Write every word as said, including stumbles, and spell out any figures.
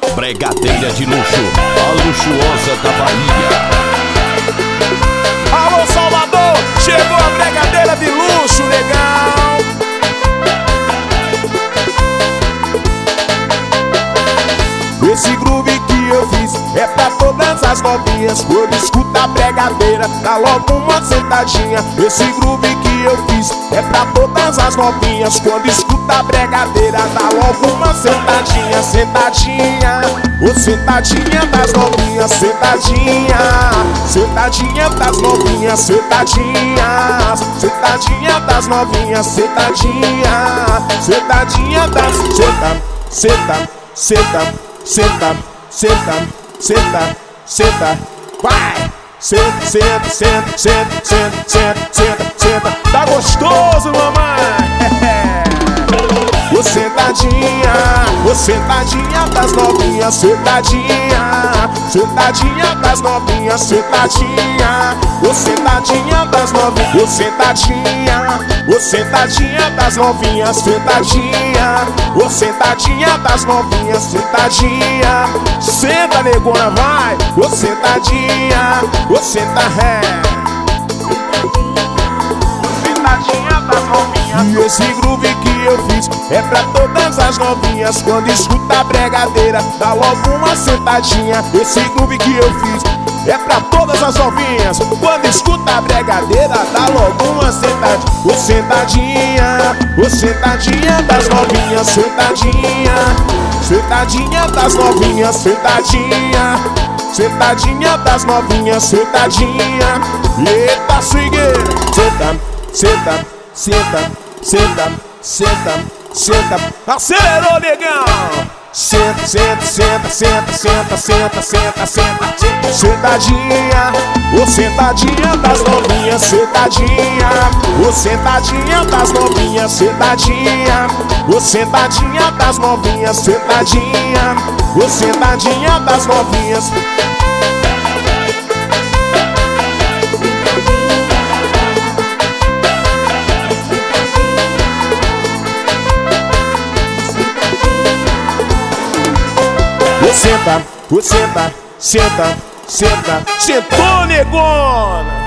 Bregadeira de luxo, a luxuosa da Bahia. Alô Salvador, chegou a bregadeira de luxo, legal. Esse groove que eu fiz é pra todas as novinhas. Quando escuta a bregadeira, dá logo uma sentadinha. Esse groove que eu fiz é pra todas as novinhas. Quando escuta a bregadeira, dá logo uma sentadinha. Sentadinha, ô sentadinha das novinhas. Sentadinha, sentadinha das novinhas. Sentadinha, sentadinha das novinhas. Sentadinha, sentadinha das... Senta, senta, senta. Senta, senta, senta, senta, vai! Senta, senta, senta, senta, senta, senta, senta, senta. Tá gostoso, mamãe? Ô sentadinha, ô sentadinha das novinhas. Sentadinha, sentadinha das novinhas. Sentadinha, ô sentadinha das novinhas. Ô sentadinha, ô sentadinha das novinhas. Sentadinha, ô sentadinha das novinhas. Sentadinha, senta negona, vai. Ô sentadinha, ô senta ré. Sentadinha das novinhas. E esse groove que eu fiz é pra todas as novinhas. Quando escuta a bregadeira, dá logo uma sentadinha. Esse groove que eu fiz é pra todas as novinhas. Quando escuta a bregadeira, dá logo uma sentadinha. Ô sentadinha, ô sentadinha das novinhas. Sentadinha, sentadinha das novinhas. Sentadinha, sentadinha das novinhas. Sentadinha, eita swingueira. Senta, senta, senta, senta, senta, senta. Acelerou, negão! Senta, senta, senta, senta, senta, senta, senta, senta. Sentadinha, ô sentadinha das novinhas. Sentadinha, ô sentadinha das novinhas. Sentadinha, ô sentadinha das novinhas. Sentadinha, ô sentadinha das novinhas. Ô senta, ô senta, senta, senta, sentou negona.